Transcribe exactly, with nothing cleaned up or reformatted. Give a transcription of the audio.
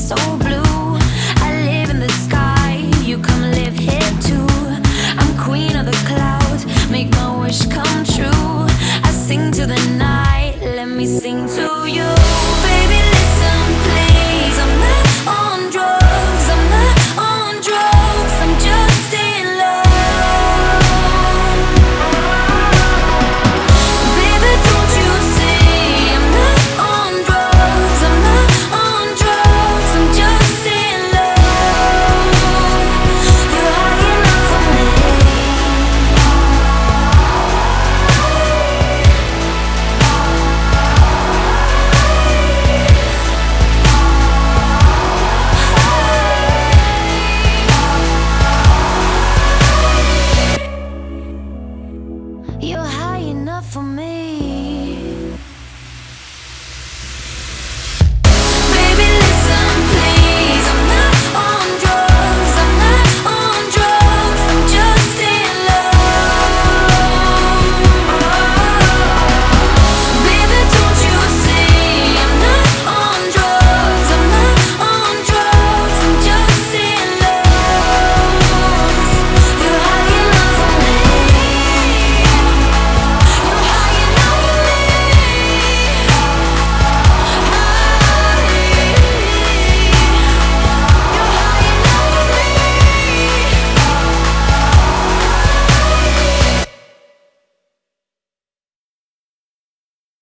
so blue. I live in the sky, you come live here too. I'm queen of the clouds, make my wish come true. I sing to the night, let me sing to you. Baby, listen, please, I'm not on drugs, I'm not on drugs, I'm just in love. Baby, don't you see, I'm not on drugs, I'm not on drugs, I'm just in love. You're high enough for me. You're high enough for me.